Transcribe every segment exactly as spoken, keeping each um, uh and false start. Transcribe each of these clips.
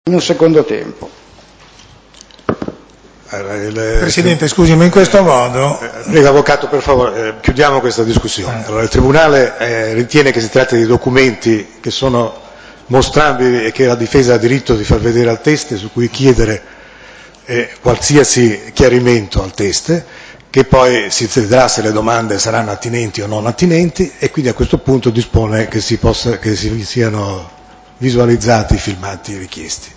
in un secondo tempo. Presidente, scusi, ma in questo modo... Prego, avvocato, per favore, eh, chiudiamo questa discussione. Allora, il Tribunale eh, ritiene che si tratti di documenti che sono mostrabili e che la difesa ha diritto di far vedere al teste, su cui chiedere eh, qualsiasi chiarimento al teste, che poi si vedrà se le domande saranno attinenti o non attinenti, e quindi a questo punto dispone che si possa, che si siano visualizzati i filmati richiesti.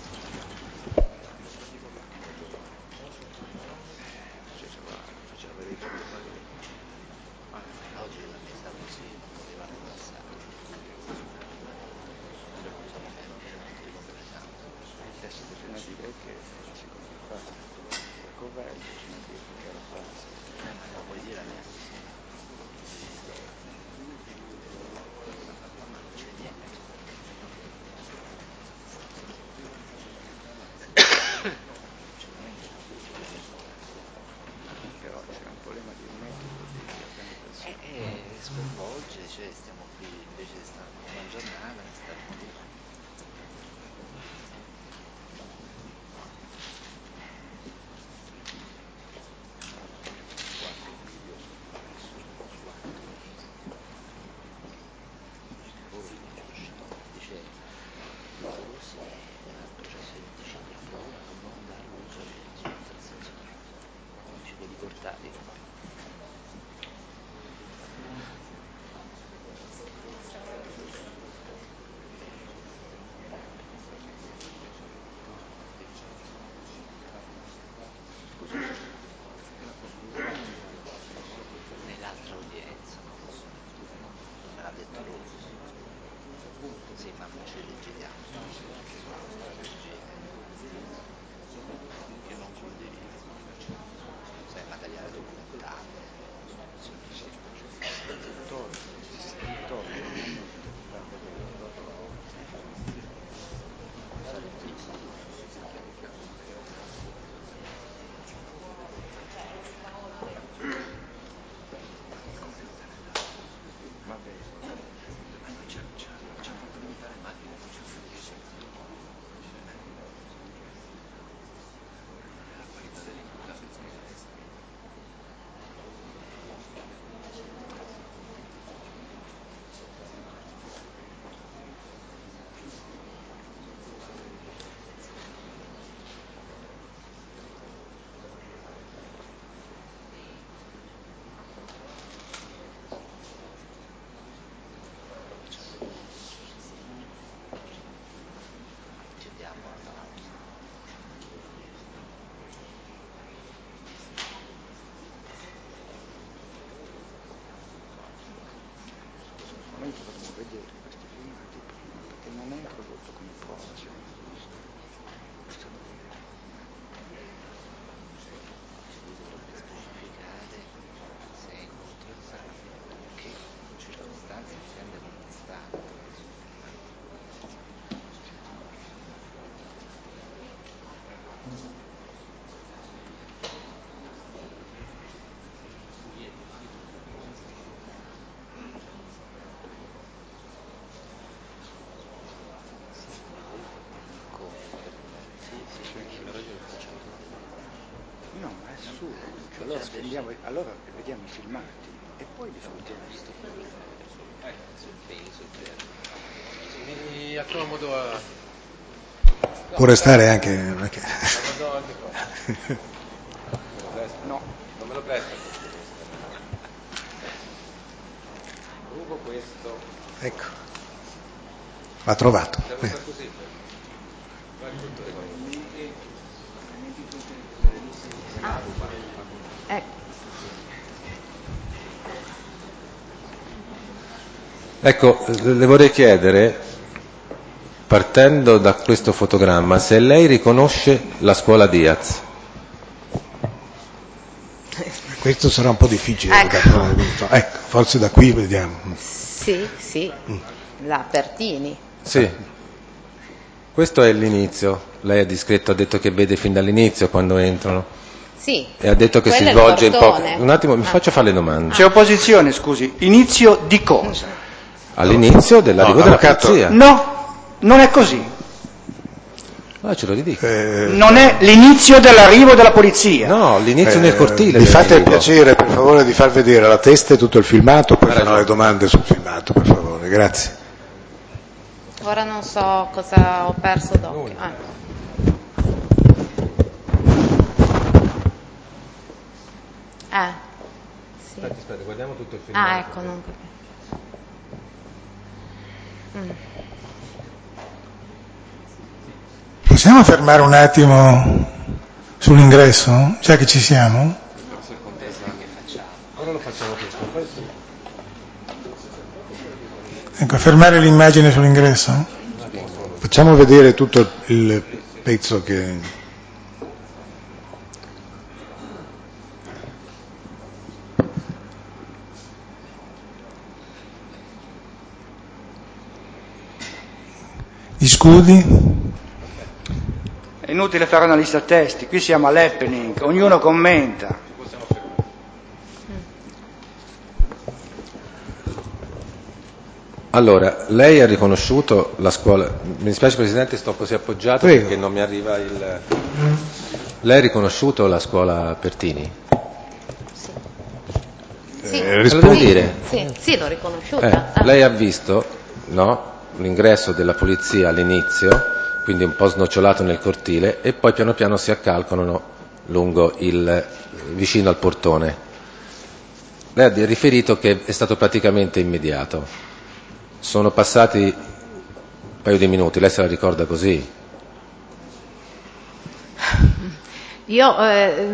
Sconvolge, cioè stiamo qui invece di stare una giornata, ne staremo lì. Quattro video su, su atto loro sono usciti dicendo loro si al processo del venticinque ottobre non dà l'uso alle sollecitazioni, ci può riportare. Nell'altra udienza, no? Non me l'ha detto lui. Sì, ma ce le leggiamo perché sono strategie che non condivido. Sai, materiale documentale. Noi dovremmo vedere questi filmati prima, perché non è introdotto come prova, secondo me. Questo lo vediamo. Lui dovrebbe specificare se è incontro esame o che circostanze intende contestare. No, ma è su, cioè, allora, spendiamo, allora vediamo i filmati e poi discutiamo. Mi accomodo a... Può restare anche... anche... No, non me lo presta. Rubo questo. Ecco, l'ha trovato. Devo stare così. Vai tutto le cose. Ecco. Ecco, le vorrei chiedere, partendo da questo fotogramma, se lei riconosce la scuola Diaz. Questo sarà un po' difficile. Ecco. Da, ecco, forse da qui vediamo. Sì, sì, mm. la Pertini. Sì, questo è l'inizio. Lei è discreto, ha detto che vede fin dall'inizio quando entrano. Sì. E ha detto che si svolge in poco. Un attimo, mi ah. faccio fare le domande. C'è opposizione, scusi. Inizio di cosa? All'inizio dell'arrivo no, della avvocato... polizia. No, non è così. Ah, ce lo ridico. Eh, Non è l'inizio dell'arrivo della polizia. No, l'inizio eh, nel cortile. Mi fate il dell'arrivo. piacere, per favore, di far vedere la testa e tutto il filmato, poi fanno le domande sul filmato, per favore. Grazie. Ora non so cosa ho perso d'occhio. Ah. Eh. Sì. Aspetta, aspetta, guardiamo tutto il filmato. Ah, ecco, non capisco. Mm. Possiamo fermare un attimo sull'ingresso, già che ci siamo? Ora lo facciamo questo. Poi... Ecco, fermare l'immagine sull'ingresso? Facciamo vedere tutto il pezzo che... Gli scudi? È inutile fare una lista testi, qui siamo all'happening, ognuno commenta. Allora, lei ha riconosciuto la scuola, mi dispiace Presidente, sto così appoggiato Prego. perché non mi arriva il... Lei ha riconosciuto la scuola Pertini? Sì, Eh, Me rispondo. lo devi dire? sì, sì, l'ho riconosciuta. Eh, Ah. lei ha visto, no, l'ingresso della polizia all'inizio, quindi un po' snocciolato nel cortile, e poi piano piano si accalcano lungo il, vicino al portone. Lei ha riferito che è stato praticamente immediato. Sono passati un paio di minuti, lei se la ricorda così? Io eh,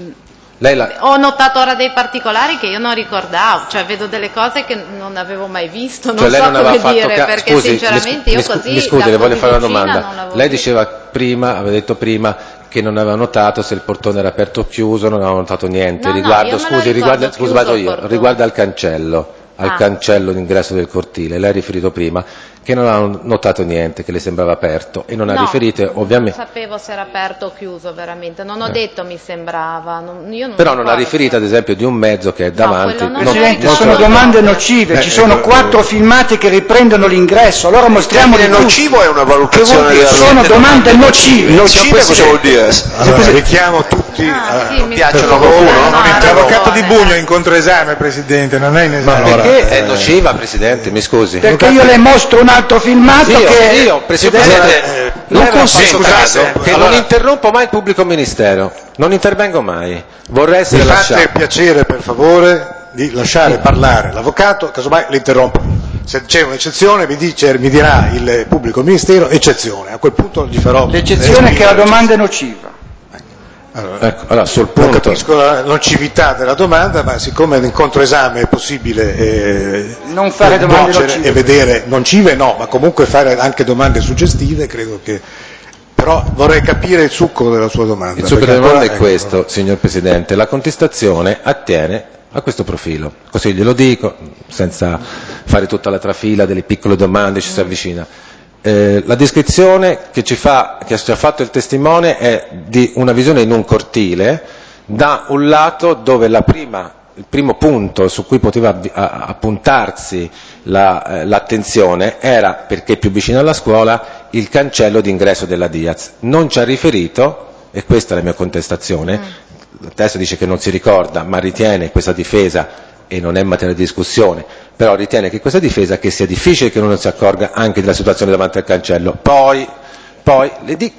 Lei la... ho notato ora dei particolari che io non ricordavo, cioè vedo delle cose che non avevo mai visto, non Cioè lei so non aveva come fatto dire, ca- perché scusi, sinceramente mi, io scu- così mi scusi, da le voglio così fare una vicina non domanda. l'avevo Lei visto. diceva prima, aveva detto prima che non aveva notato se il portone era aperto o chiuso, non aveva notato niente. No, no, riguardo, io me lo scusi, ricordo riguarda, scusi, chiuso vado il io, portone. riguardo al cancello, al Ah. cancello d'ingresso del cortile, lei ha riferito prima che non aveva notato niente, che le sembrava aperto, e non ha No, riferito ovviamente... non sapevo se era aperto o chiuso veramente, non ho Eh. detto mi sembrava, non, io non Però non ha ricordo. riferito ad esempio di un mezzo che è davanti. quello non non- Presidente, non sono so. domande nocive, ci sono quattro filmati che riprendono l'ingresso, allora mostriamoli Il tutti. nocivo è una Che vuol valutazione dire? della Sono domande nocive. Nocive cosa vuol dire? Allora, richiamo tutti Ah, a... sì, mi piacciono a scusi, qualcuno? no, Non ha interrompo. L'avvocato di ragione. Bugno è in controesame, Presidente, non è in esame. allora, Perché è eh, nociva, Presidente, mi scusi? Perché io le mostro un altro filmato Io, che... io, Presidente, Presidente, non lei aveva fatto consiglio caso? che Allora- non interrompo mai il pubblico ministero, non intervengo mai, vorrei mi essere fate lasciato. il piacere, per favore, di lasciare parlare l'avvocato, casomai l'interrompo. Se c'è un'eccezione mi, dice, mi dirà il pubblico ministero eccezione, a quel punto gli farò... L'eccezione è che la esprimere domanda è nociva. Allora, Ecco, allora, sul non punto, capisco la nocività della domanda, ma siccome in controesame è possibile eh, Non fare domande nuocere nocive. e vedere nocive no, ma comunque fare anche domande suggestive, credo che... Però vorrei capire il succo della sua domanda. il suo perché domanda ancora- è questo, signor Presidente, la contestazione attiene a questo profilo, così glielo dico, senza fare tutta la trafila delle piccole domande, ci si avvicina. Eh, la descrizione che ci, fa, che ci ha fatto il testimone è di una visione in un cortile, da un lato dove la prima, il primo punto su cui poteva avvi- a- appuntarsi la, eh, l'attenzione era, perché più vicino alla scuola, il cancello d'ingresso della Diaz. Non ci ha riferito, e questa è la mia contestazione, il testo dice che non si ricorda, ma ritiene questa difesa, e non è materia di discussione, però ritiene che questa difesa che sia difficile che uno si accorga anche della situazione davanti al cancello. Poi, poi le, di,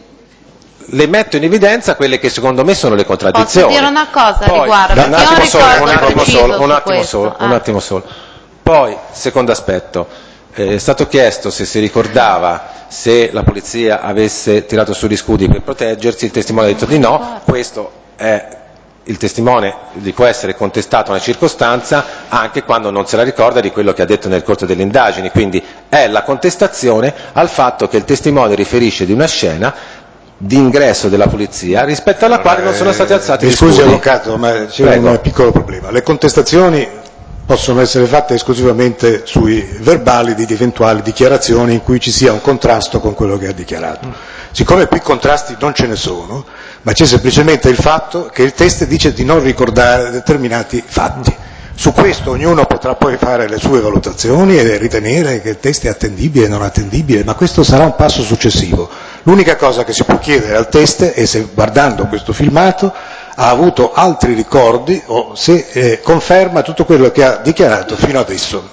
le metto in evidenza quelle che secondo me sono le contraddizioni. Posso dire una cosa a Poi, riguardo? da- un Perché io attimo solo, ricordo un attimo preciso solo, un su attimo questo. solo, un Ah. attimo solo. Poi, secondo aspetto, eh, è stato chiesto se si ricordava se la polizia avesse tirato sugli scudi per proteggersi, il testimone ha detto di no, questo è il testimone gli può essere contestato una circostanza anche quando non se la ricorda di quello che ha detto nel corso delle indagini, quindi è la contestazione al fatto che il testimone riferisce di una scena di ingresso della polizia rispetto alla quale non sono stati alzati Mi gli scusi scudi. avvocato, ma c'è Prego. un piccolo problema. Le contestazioni possono essere fatte esclusivamente sui verbali di eventuali dichiarazioni in cui ci sia un contrasto con quello che ha dichiarato. Siccome qui contrasti non ce ne sono, ma c'è semplicemente il fatto che il test dice di non ricordare determinati fatti. Su questo ognuno potrà poi fare le sue valutazioni e ritenere che il test è attendibile o non attendibile, ma questo sarà un passo successivo. L'unica cosa che si può chiedere al teste è se guardando questo filmato ha avuto altri ricordi o se eh, conferma tutto quello che ha dichiarato fino adesso.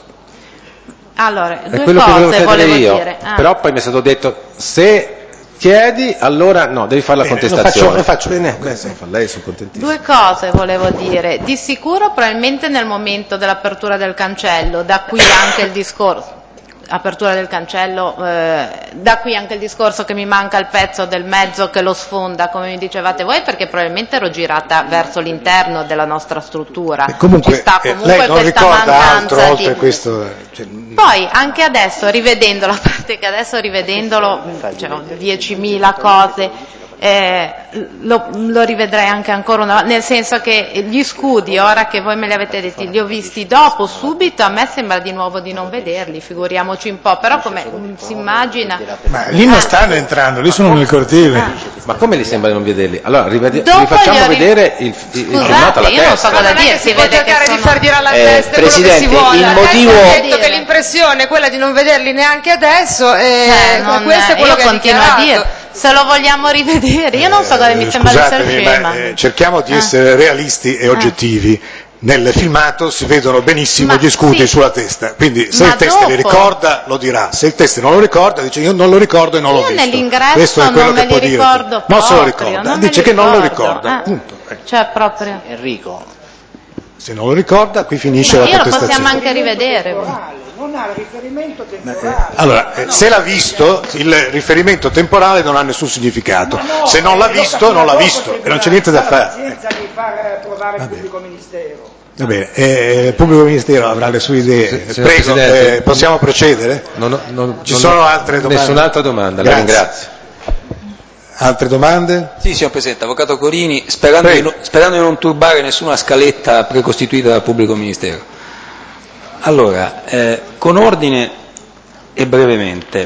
Allora, È due quello che volevo cose chiedere volevo io, dire. Ah. però poi mi è stato detto se chiedi allora no, devi fare la Bene, contestazione. lo faccio, lo faccio. Bene, beh, se lo fa lei sono contentissimo. Due cose volevo dire. Di sicuro probabilmente nel momento dell'apertura del cancello, da qui anche il discorso. Apertura del cancello, eh, da qui anche il discorso che mi manca il pezzo del mezzo che lo sfonda, come mi dicevate voi, perché probabilmente ero girata verso l'interno della nostra struttura. E comunque, Ci sta eh, comunque lei non questa ricorda mancanza altro di... oltre questo? Cioè, Poi anche adesso, rivedendolo, a parte che adesso rivedendolo, cioè, ho diecimila cose, eh, lo, lo rivedrei anche ancora una volta, nel senso che gli scudi, ora che voi me li avete detti, li ho visti dopo, subito, a me sembra di nuovo di non vederli, figuriamoci un po', però come mm, si immagina... Ma lì non stanno entrando, lì sono nel cortile. Ma come li sembra di non vederli? Allora, rivede- Dopo rifacciamo gli ho ri- vedere il, il, il filmato Scusate, alla io non so testa. cosa Non è dire, che si si può vede che cercare di sono... far dire alla Eh, testa quello che si Presidente, vuole. il La testa motivo- ha detto che l'impressione è quella di non vederli neanche adesso e Cioè, non- questo è quello io che ha continuo a dichiarato. dire, se lo vogliamo rivedere, io non so cosa mi Eh, sembra di essere scusatemi, ma, scema. eh, cerchiamo di Ah. essere realisti e oggettivi. Nel filmato si vedono benissimo Ma gli scudi sì. sulla testa, quindi se Ma il teste li dopo? ricorda lo dirà, se il teste non lo ricorda dice io non lo ricordo e non Io l'ho visto. nell'ingresso Questo è quello non che me può li dire. ricordo Non se lo proprio, ricorda, non me dice li che non lo ricordo. ricorda, Eh. punto. Eh, Cioè proprio... Enrico, Se non lo ricorda qui finisce Ma la io lo contestazione. possiamo anche rivedere. Non ha riferimento temporale. Allora, eh, se l'ha visto, il riferimento temporale non ha nessun significato. Se non l'ha visto, non l'ha visto e non c'è niente da fare. Pazienza di far provare il pubblico ministero. Va bene, eh, il pubblico ministero avrà le sue idee. Sì, signor Prego, Presidente. eh, possiamo procedere? Non ho- non- Ci non sono ho altre domande? Nessun'altra domanda, la Grazie. ringrazio. Altre domande? sì, signor Presidente, Avvocato Corini, sperando di, Prego. no- sperando di non turbare nessuna scaletta precostituita dal Pubblico Ministero. Allora, eh, con ordine e brevemente,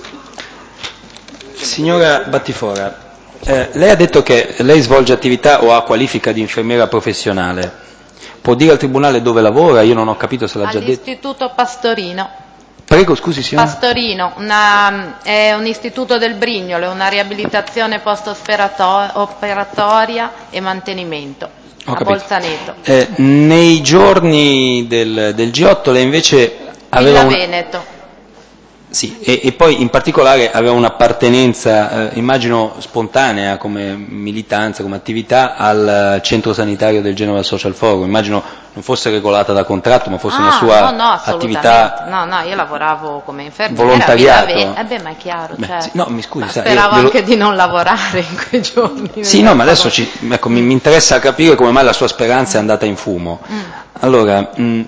signora Battifora, eh, lei ha detto che lei svolge attività o ha qualifica di infermiera professionale. Può dire al Tribunale dove lavora? Io non ho capito se l'ha già detto. All'Istituto Pastorino. Prego, scusi signora. Pastorino, una, è un istituto del Brignolo, è una riabilitazione post-operatoria e mantenimento Ho a capito. Bolzaneto. Eh, nei giorni del, del G otto lei invece aveva Villa un, Veneto. sì, e, e poi in particolare aveva un'appartenenza, eh, immagino spontanea come militanza, come attività al centro sanitario del Genova Social Forum, immagino non fosse regolata da contratto ma fosse Ah, una sua no, no, assolutamente. attività No, no, io lavoravo come infermiera. volontariato. a Villa Ve- Eh beh, ma è chiaro, Beh, certo. sì, no, mi scusi, Ma sa, io speravo glielo- anche di non lavorare in quei giorni. Sì, no, ma adesso ci, ecco, mi, mi interessa capire come mai la sua speranza è andata in fumo. Mm. Allora, mh,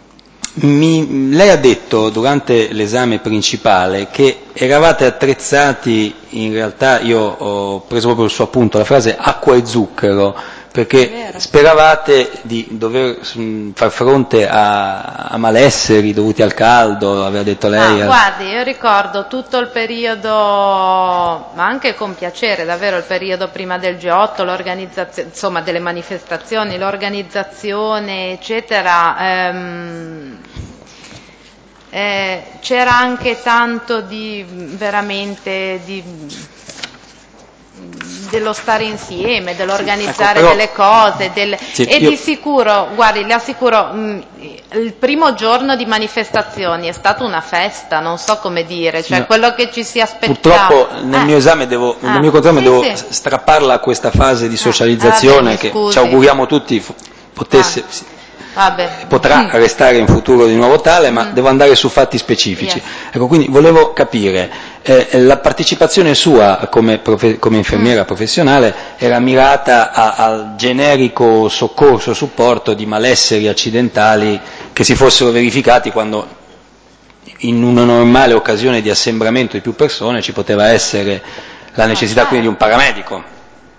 mi- lei ha detto durante l'esame principale che eravate attrezzati, in realtà io ho preso proprio il suo appunto, la frase acqua e zucchero, perché speravate di dover mh, far fronte a, a malesseri dovuti al caldo, aveva detto lei. Ah, al- guardi, io ricordo tutto il periodo, ma anche con piacere, davvero il periodo prima del G otto, l'organizzazione, insomma delle manifestazioni, l'organizzazione, eccetera. ehm, eh, c'era anche tanto di veramente di dello stare insieme, dell'organizzare Ecco, però- delle cose, del- Sì, e io- di sicuro, guardi, le assicuro, mh, il primo giorno di manifestazioni è stata una festa, non so come dire, cioè No. quello che ci si aspettava. Purtroppo nel Eh. mio esame devo, nel Ah, mio controllo sì, devo sì. strapparla a questa fase di Ah, socializzazione vabbè, che scusi. ci auguriamo tutti f- potesse, Ah. Vabbè. potrà Mm. restare in futuro di nuovo tale, ma Mm. devo andare su fatti specifici. Yes. Ecco, quindi volevo capire, eh, la partecipazione sua come, profe- come infermiera Mm. professionale era mirata a- al generico soccorso, supporto di malesseri accidentali che si fossero verificati quando in una normale occasione di assembramento di più persone ci poteva essere la necessità certo. quindi di un paramedico.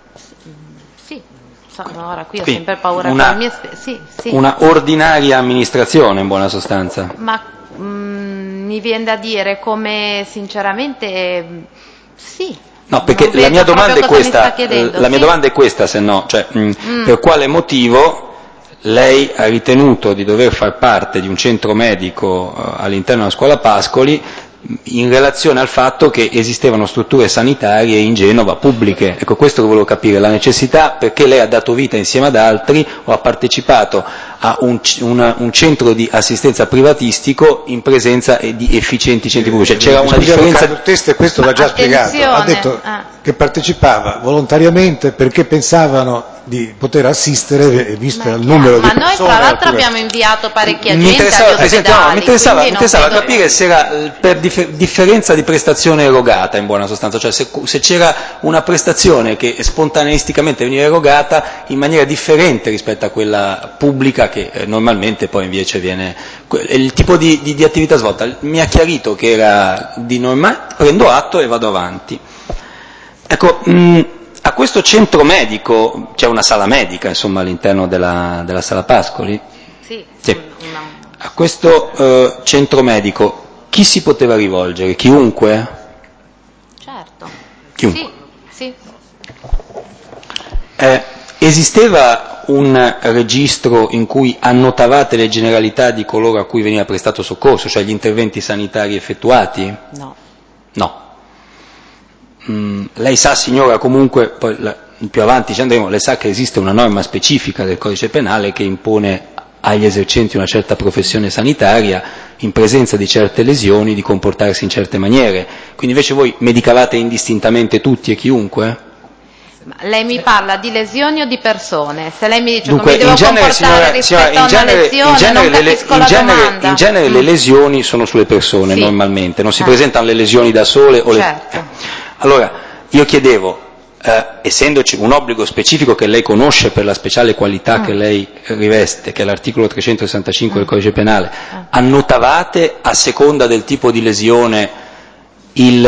Sì, so, ora qui ho Quindi, sempre paura una- con le mie spe- sì, sì. Una ordinaria amministrazione in buona sostanza. Ma mm, mi viene da dire come sinceramente mm, sì. No, perché Non la vedo mia domanda è proprio cosa mi sta questa, chiedendo, la mia sì. domanda è questa, se no, cioè, mh, Mm. per quale motivo lei ha ritenuto di dover far parte di un centro medico eh, all'interno della scuola Pascoli in relazione al fatto che esistevano strutture sanitarie in Genova pubbliche. Ecco, questo che volevo capire, la necessità, perché lei ha dato vita insieme ad altri o ha partecipato a un, una, un centro di assistenza privatistico in presenza di efficienti centri pubblici. Cioè, c'era una differenza. Il testo, questo l'ha già spiegato, ha detto ah. che partecipava volontariamente perché pensavano di poter assistere, visto il numero ma di persone. Ma noi tra l'altro abbiamo inviato parecchia mi gente agli ospedali, no, mi interessava, mi interessava vedo... capire se era per dif- differenza di prestazione erogata, in buona sostanza, cioè se, se c'era una prestazione che spontaneisticamente veniva erogata in maniera differente rispetto a quella pubblica che eh, normalmente poi invece viene... Il tipo di, di, di attività svolta mi ha chiarito che era di normale, prendo atto e vado avanti. Ecco, mh, a questo centro medico c'è una sala medica, insomma, all'interno della, della sala Pascoli? Sì. Sì. Una... A questo eh, centro medico chi si poteva rivolgere? Chiunque? Certo. Chiunque. Sì, sì. Eh, esisteva un registro in cui annotavate le generalità di coloro a cui veniva prestato soccorso, cioè gli interventi sanitari effettuati? No. No. Mm, lei sa, signora, comunque, poi la, più avanti ci andremo, lei sa che esiste una norma specifica del codice penale che impone agli esercenti una certa professione sanitaria, in presenza di certe lesioni, di comportarsi in certe maniere. Quindi invece voi medicavate indistintamente tutti e chiunque? Ma lei mi parla di lesioni o di persone? Se lei mi dice Dunque, come mi devo genere, comportare signora, rispetto signora, a una genere, lesione, genere, non capisco in la genere, domanda. In genere mm. le lesioni sono sulle persone, sì. normalmente, non si eh. presentano le lesioni da sole o certo. le... Allora, io chiedevo, eh, essendoci un obbligo specifico che lei conosce per la speciale qualità mm. che lei riveste, che è l'articolo trecentosessantacinque mm. del codice penale, mm. annotavate a seconda del tipo di lesione il,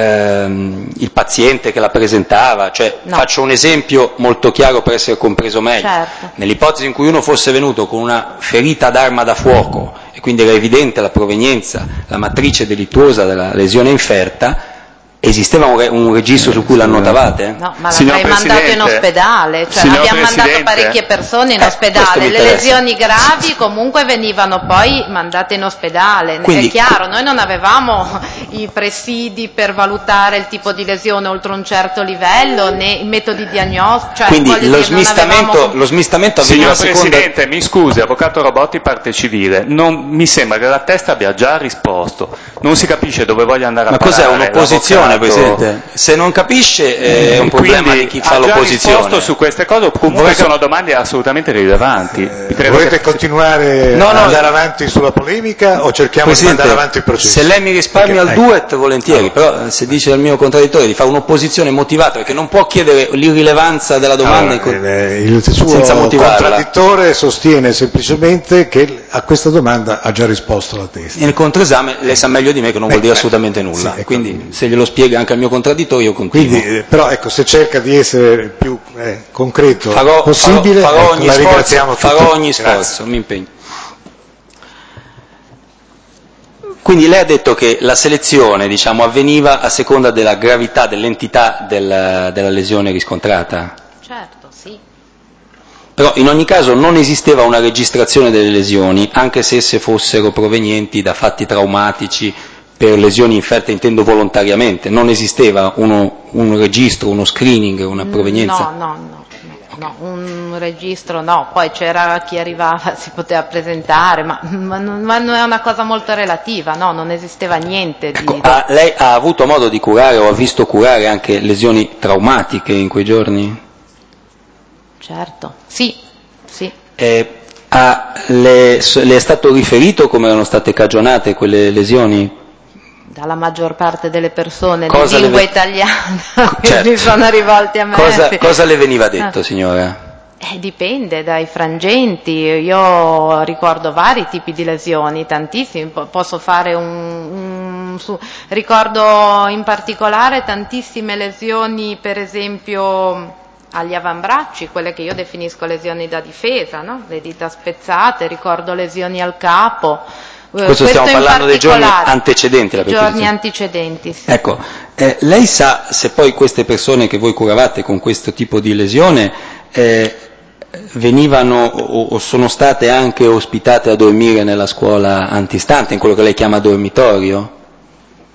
ehm, il paziente che la presentava? Cioè, no. faccio un esempio molto chiaro per essere compreso meglio. Certo. Nell'ipotesi in cui uno fosse venuto con una ferita d'arma da fuoco e quindi era evidente la provenienza, la matrice delittuosa della lesione inferta, esisteva un, re- un registro su cui l'annotavate? No, ma l'avrei mandato in ospedale, cioè abbiamo mandato parecchie persone in eh, ospedale, le lesioni gravi comunque venivano poi mandate in ospedale. Quindi, è chiaro, noi non avevamo i presidi per valutare il tipo di lesione oltre un certo livello, né i metodi diagnostici, cioè, quindi lo dire, smistamento, avevamo... lo smistamento avveniva a Signor seconda... Presidente, mi scusi, avvocato Robotti, parte civile, non, mi sembra che la testa abbia già risposto, non si capisce dove voglia andare a Ma parare. cos'è un'opposizione, l'avvocato... Presidente? Se non capisce eh, è un problema Quindi di chi fa ha già l'opposizione. risposto su queste cose, comunque Vorrei... sono domande assolutamente rilevanti. Eh, volete che... continuare no, no, ad andare avanti sulla polemica o cerchiamo Presidente, di andare avanti il processo? Se lei mi risparmia perché, il ecco. duet volentieri, allora. però se dice al mio contradditore di fare un'opposizione motivata, perché non può chiedere l'irrilevanza della domanda allora, in... eh, il suo senza motivarla. contraddittore sostiene semplicemente che a questa domanda ha già risposto la testa. Nel controesame lei sa meglio di me che non beh, vuol dire assolutamente nulla, sì, ecco. Quindi se glielo spiega anche al mio contradditore io continuo. Quindi, eh, però ecco, se cerca di essere il più eh, concreto farò, possibile, farò, farò ecco, ogni la sforzo, ringraziamo farò tutti. ogni Grazie. sforzo, mi impegno. Quindi lei ha detto che la selezione, diciamo, avveniva a seconda della gravità, dell'entità del, della lesione riscontrata? Certo, sì. Però in ogni caso non esisteva una registrazione delle lesioni, anche se esse fossero provenienti da fatti traumatici per lesioni inferte, intendo volontariamente, non esisteva uno, un registro, uno screening, una provenienza? No, no, no. No, un registro no, poi c'era chi arrivava, si poteva presentare, ma, ma, non, ma non è una cosa molto relativa, no, non esisteva niente di... Ecco, ha, lei ha avuto modo di curare o ha visto curare anche lesioni traumatiche in quei giorni? Certo, sì, sì. Eh, ha, le, le è stato riferito come erano state cagionate quelle lesioni? Dalla maggior parte delle persone cosa di lingua ve... italiana che certo. si sono rivolti a me. Cosa, sì. cosa le veniva detto, signora? Eh, dipende dai frangenti, io ricordo vari tipi di lesioni, tantissimi, posso fare un, un su... ricordo in particolare tantissime lesioni, per esempio agli avambracci, quelle che io definisco lesioni da difesa, no? Le dita spezzate, ricordo lesioni al capo. Questo, Questo stiamo parlando dei giorni antecedenti alla giorni antecedenti, sì. Ecco, eh, lei sa se poi queste persone che voi curavate con questo tipo di lesione eh, venivano o, o sono state anche ospitate a dormire nella scuola antistante, in quello che lei chiama dormitorio?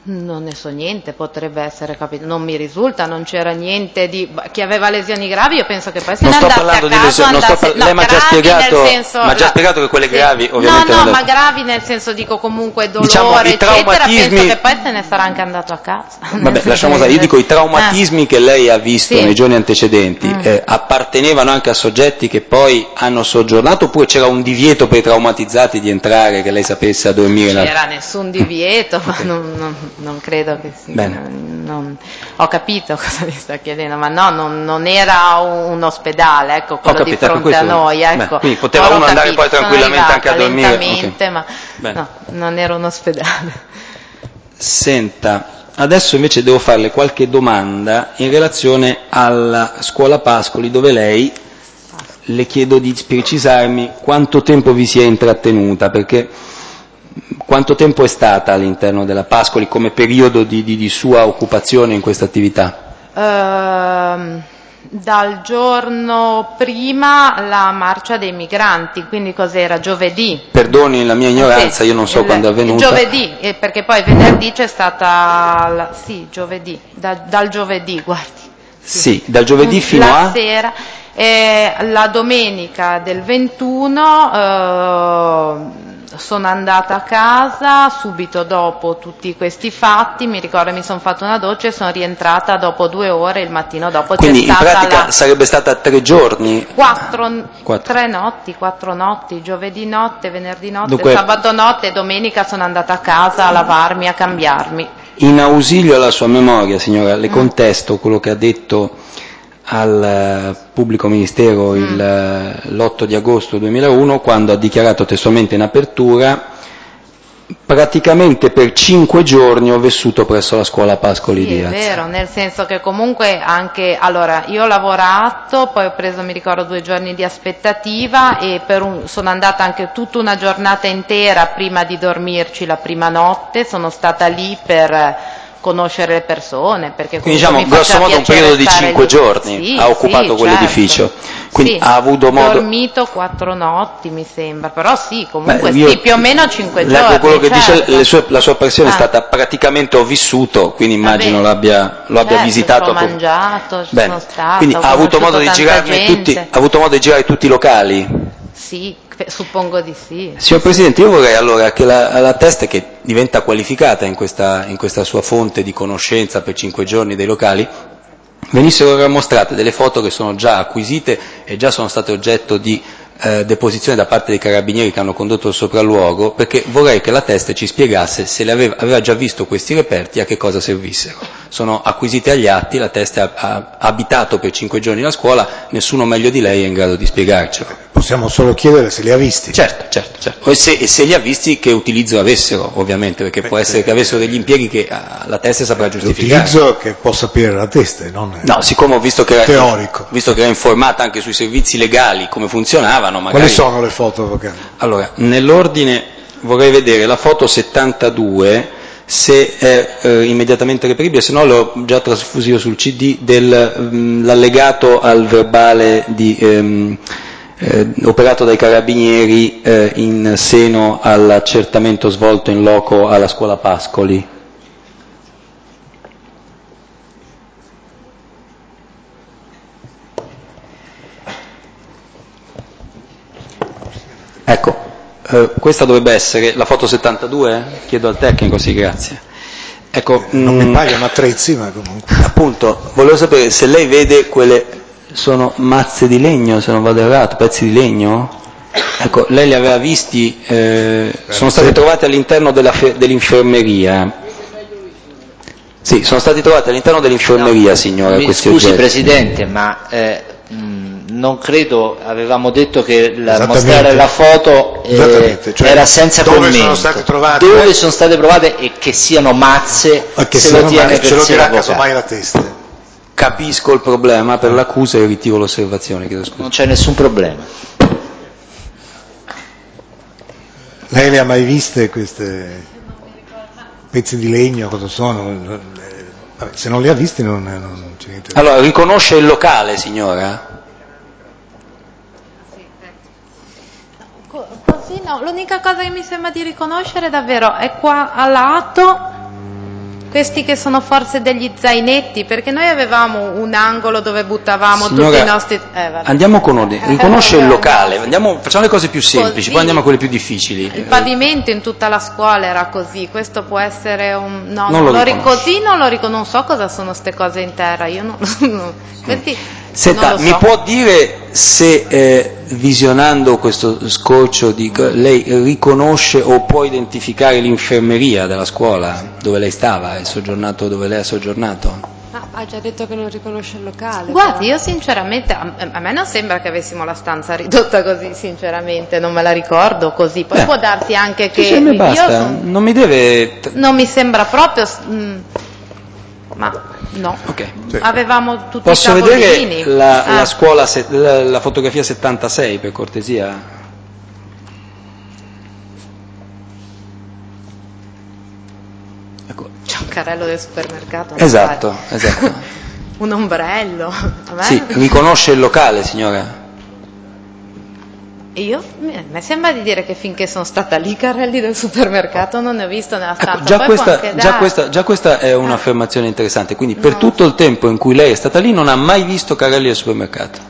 Non ne so niente, potrebbe essere capito, non mi risulta, non c'era niente di chi aveva lesioni gravi, io penso che poi se Non ne sto andasse parlando a di caso, lesioni, non sto andasse, par- no, lei mi ha già gravi spiegato, nel senso, mi ha già la- spiegato che quelle sì. gravi No, ovviamente no, non le- ma gravi nel senso dico comunque dolore, Diciamo, i eccetera, traumatismi- penso che poi se ne sarà anche andato a casa. Vabbè, lasciamo stare, io dico i traumatismi che lei ha visto Sì. nei giorni antecedenti Mm. eh, appartenevano anche a soggetti che poi hanno soggiornato oppure c'era un divieto per i traumatizzati di entrare, che lei sapesse a dormire? Non in c'era nessun divieto, ma non, non- non credo che sia. Bene. non- ho capito cosa mi sta chiedendo, ma no, non, non era un, un ospedale, ecco, quello di capito, ecco, fronte a questo- noi. beh, Ecco. quindi poteva Ora ho uno andare capito, poi sono tranquillamente anche a arrivata dormire, lentamente, ok. ma Bene. no, non era un ospedale. Senta, adesso invece devo farle qualche domanda in relazione alla scuola Pascoli, dove lei, le chiedo di precisarmi quanto tempo vi si è intrattenuta, perché quanto tempo è stata all'interno della Pascoli come periodo di, di, di sua occupazione in questa attività? Ehm, dal giorno prima la marcia dei migranti, quindi cos'era? Giovedì. Perdoni la mia ignoranza, Sì, io non so il- quando è avvenuta. Giovedì, eh, perché poi venerdì c'è stata, la- sì, giovedì, da- dal giovedì, guardi. Sì, dal giovedì Mm, fino la a... sera, eh, la domenica del ventuno eh, sono andata a casa subito dopo tutti questi fatti, mi ricordo mi sono fatta una doccia e sono rientrata dopo due ore il mattino dopo. Quindi c'è in stata pratica la... sarebbe stata tre giorni? Quattro, Quattro. tre notti, quattro notti, giovedì notte, venerdì notte, Dunque- sabato notte e domenica sono andata a casa a lavarmi, a cambiarmi. In ausilio alla sua memoria, signora, Mm. le contesto quello che ha detto al eh, pubblico ministero il, Mm. eh, l'otto di agosto duemilauno, quando ha dichiarato testualmente in apertura: praticamente per cinque giorni ho vissuto presso la scuola Pascoli Sì, di è Azza. vero, nel senso che comunque anche, allora, io ho lavorato, poi ho preso, mi ricordo, due giorni di aspettativa e per un, sono andata anche tutta una giornata intera prima di dormirci la prima notte, sono stata lì per conoscere le persone, perché Quindi comunque diciamo, mi grosso faceva modo, un piacere periodo di stare cinque lì. giorni Sì, ha occupato sì, quell'edificio. certo. Quindi Sì, ha avuto modo... dormito quattro notti mi sembra, però sì, comunque Beh, io- sì, più o meno cinque leggo giorni. quello che certo. dice le sue- la sua passione è Ah. stata praticamente ho vissuto, quindi immagino Vabbè. l'abbia, lo abbia Certo, visitato. ci ho a po- mangiato, ci Bene. sono stata, Quindi ho ha avuto modo di conosciuto tanta girarmi gente. tutti, ha avuto modo di girare tutti i locali? Sì, pe- suppongo di sì. Signor Presidente, io vorrei allora che la, la testa, che diventa qualificata in questa, in questa sua fonte di conoscenza per cinque giorni dei locali, venissero ora mostrate delle foto che sono già acquisite e già sono state oggetto di eh, deposizione da parte dei carabinieri che hanno condotto il sopralluogo, perché vorrei che la testa ci spiegasse se le aveva, aveva già visto questi reperti e a che cosa servissero. Sono acquisite agli atti, la testa ha, ha abitato per cinque giorni la scuola, nessuno meglio di lei è in grado di spiegarcelo. Possiamo solo chiedere se li ha visti. Certo, certo, certo. E se, e se li ha visti che utilizzo avessero, ovviamente, perché può essere che avessero degli impieghi che ah, la testa saprà giustificare. L'utilizzo che può sapere la testa e non No, siccome ho visto che, era, teorico. visto che era informata anche sui servizi legali, come funzionavano, magari... Quali sono le foto, avvocato? Allora, nell'ordine vorrei vedere la foto settantadue, se è eh, immediatamente reperibile, se no l'ho già trasfuso io sul C D, dell'allegato al verbale di, ehm, eh, operato dai carabinieri eh, in seno all'accertamento svolto in loco alla scuola Pascoli. Ecco, eh, questa dovrebbe essere la foto settantadue? Chiedo al tecnico, sì, grazie. Ecco, Non mm, mi paiono attrezzi, ma comunque. appunto, volevo sapere se lei vede quelle, sono mazze di legno, se non vado errato, pezzi di legno? Ecco, lei li aveva visti, eh, sono stati trovati all'interno della fe- dell'infermeria. Sì, sono stati trovati all'interno dell'infermeria, signora, Mi questi scusi oggetti. Presidente, ma eh, mh, non credo, avevamo detto che la, Esattamente. mostrare la foto eh, Esattamente, cioè, era senza dove commento. sono state trovate? Dove sono state provate e che siano mazze, Ma che se siano lo tiene mai- per ce lo sé dirà l'avvocato. casomai la testa. Capisco il problema per l'accusa e ritiro l'osservazione, chiedo scusa. Non c'è nessun problema. Lei le ha mai viste queste pezzi di legno? Cosa sono? Eh, vabbè, se non li ha visti non, non c'è niente da dire. Allora, riconosce il locale, signora? Co- Così no, l'unica cosa che mi sembra di riconoscere davvero è qua a lato, Questi che sono forse degli zainetti, perché noi avevamo un angolo dove buttavamo Signora, tutti i nostri... Eh, vabbè. Andiamo con ordine, riconosce il locale, andiamo, facciamo le cose più semplici, Così. poi andiamo a quelle più difficili. Il pavimento in tutta la scuola era così, questo può essere un... No, Non non lo lo ri- riconosce. così non lo riconosco, non so cosa sono ste cose in terra, io non... non- questi Senta, non lo mi so. può dire se eh, visionando questo scorcio di, lei riconosce o può identificare l'infermeria della scuola dove lei stava, il soggiornato dove lei ha soggiornato? Ah, ha già detto che non riconosce il locale. Guardi, io sinceramente, a, a me non sembra che avessimo la stanza ridotta così, sinceramente, non me la ricordo così, poi Beh, può darsi anche che Sì, sì, mi io basta, son- non mi deve... non mi sembra proprio, s- mm, ma no, avevamo tutti Posso i tavolini. vedere la, Ah. la scuola, se- la, la fotografia settantasei per cortesia? C'è un carrello del supermercato. non Esatto, sai. esatto. Un ombrello. A me- Sì, riconosce il locale, signora? Io, a me sembra di dire che finché sono stata lì i carrelli del supermercato non ne ho visto nella stanza. Ecco, già Poi può questa, anche già, darsi. questa, già questa è un'affermazione interessante, quindi per tutto il tempo in cui lei è stata lì non ha mai visto carrelli del supermercato.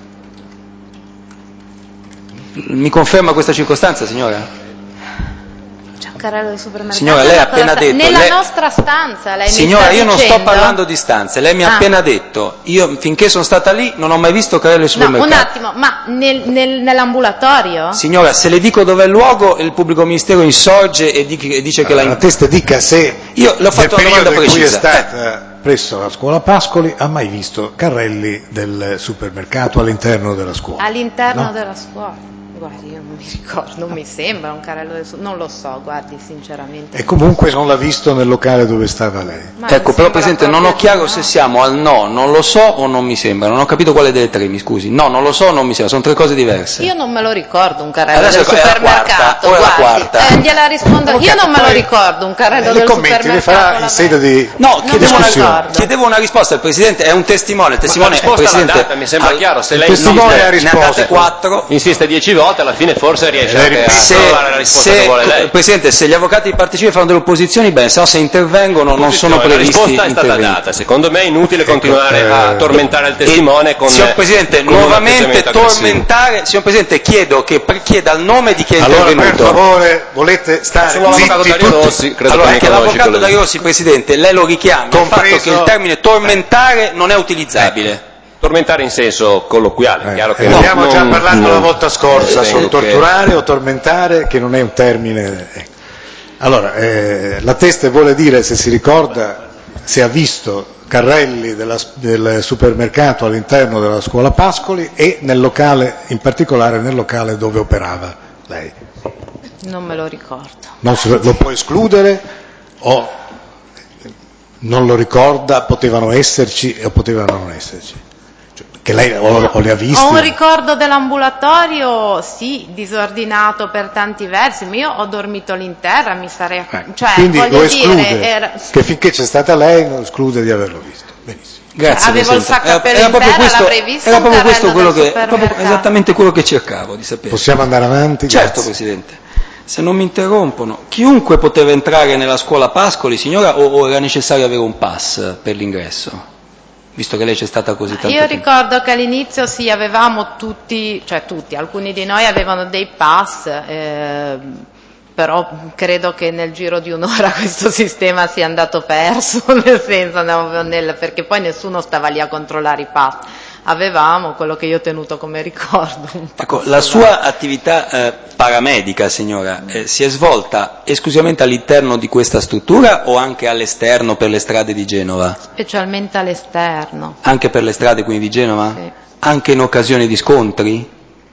Mi conferma questa circostanza, signora? C'è un carrello del supermercato. Signora, lei ha nella appena sta- detto, Nella lei- nostra stanza, lei mi Signora, sta io non sto dicendo? parlando di stanze, lei mi ha Ah. appena detto, io finché sono stata lì non ho mai visto carrelli del No, un supermercato. attimo, ma nel- nel- nell'ambulatorio? Signora, se le dico dov'è il luogo, il pubblico ministero insorge e, dichi- e dice che la... La testa dica se Io le ho fatto nel una domanda periodo in cui è precisa. stata presso la scuola Pascoli ha mai visto carrelli del supermercato all'interno della scuola? All'interno No. della scuola? Guardi, io non mi ricordo, non mi sembra un carrello del supermercato, non lo so, guardi, sinceramente. E comunque non l'ha visto nel locale dove stava lei. Ma Ecco, mi però sembra Presidente, non ho proprio chiaro di se no. siamo al no, non lo so o non mi sembra, non ho capito quale delle tre, mi scusi. No, non lo so o non mi sembra, sono tre cose diverse. Io non me lo ricordo un carrello Adesso del è la supermercato, quarta, o è la guardi. quarta? Eh, gliela rispondo, io Avvocato, non me lo poi- ricordo un carrello Le del commenti le supermercato. farà in la sede di No, Non chiedevo me lo una, ricordo. chiedevo una risposta, il Presidente è un testimone, il testimone la è il risposta l'ha Presidente. data, mi sembra al- chiaro, se il lei testimone insiste- ha risposto quattro. Insiste dieci volte, alla fine forse riesce Eh, anche a Se, trovare la risposta se- che vuole lei. Presidente, se gli avvocati partecipano fanno delle opposizioni, bene, se no se intervengono non sono Posizione, previsti la risposta è stata interventi. data, secondo me è inutile continuare eh, a tormentare il testimone con Signor Presidente, con un nuovamente atteggiamento aggressivo. tormentare, signor Presidente, chiedo che pre- chieda il nome di chi è Allora, per intervenuto. favore, volete stare Sono l'avvocato zitti Dario tutti? Rossi, credo Allora, che mi anche conosci, l'avvocato collega. Dario Rossi, Presidente, lei lo richiama, il fatto Compreso- che il termine tormentare non è utilizzabile. Tormentare in senso colloquiale, Eh, chiaro che ne non- abbiamo già non- parlato non- la volta scorsa eh, su ritengo che- torturare o tormentare, che non è un termine. ecco. Allora, eh, la testa vuole dire se si ricorda se ha visto carrelli della- del supermercato all'interno della scuola Pascoli e nel locale, in particolare nel locale dove operava lei. Non me lo ricordo. Non se lo può escludere o non lo ricorda, potevano esserci o potevano non esserci. Cioè, che lei o, o li ha visti. Ho un ricordo dell'ambulatorio, sì, disordinato per tanti versi, ma io ho dormito all'interno, mi sarei... Cioè, Quindi voglio lo dire, esclude, era- che finché c'è stata lei non esclude di averlo visto. Benissimo. Grazie, avevo il Presidente. saccapello Era- era in proprio terra, questo- l'avrei visto era un proprio questo carrello quello del che, proprio supermercato. esattamente quello che cercavo di sapere. Possiamo andare avanti? Certo, Grazie. Presidente. Se non mi interrompono, chiunque poteva entrare nella scuola Pascoli, signora, o, o era necessario avere un pass per l'ingresso? Visto che lei c'è stata così tanto Io tempo. ricordo che all'inizio sì, avevamo tutti, cioè tutti, alcuni di noi avevano dei pass, eh, però credo che nel giro di un'ora questo sistema sia andato perso, nel senso, no, nel- perché poi nessuno stava lì a controllare i pass. Avevamo quello che io ho tenuto come ricordo. Un pass. Ecco, la sua attività eh, paramedica, signora, eh, si è svolta esclusivamente all'interno di questa struttura o anche all'esterno per le strade di Genova? Specialmente all'esterno. Anche per le strade quindi di Genova? Sì. Anche in occasione di scontri?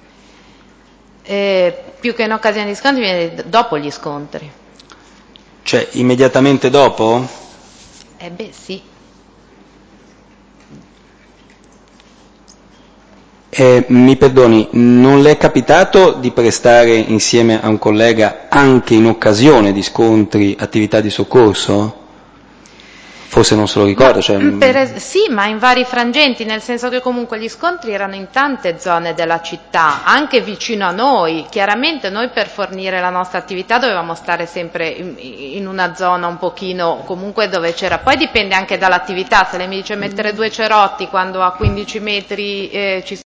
E più che in occasione di scontri viene d- dopo gli scontri. Cioè, immediatamente dopo? Eh beh sì. Eh, mi perdoni, non le è capitato di prestare insieme a un collega anche in occasione di scontri attività di soccorso? forse non se lo ricorda. Cioè, Per es- sì, ma in vari frangenti, nel senso che comunque gli scontri erano in tante zone della città, anche vicino a noi. Chiaramente noi per fornire la nostra attività dovevamo stare sempre in, in una zona un pochino comunque dove c'era. Poi dipende anche dall'attività, se lei mi dice mettere due cerotti quando a quindici metri eh, ci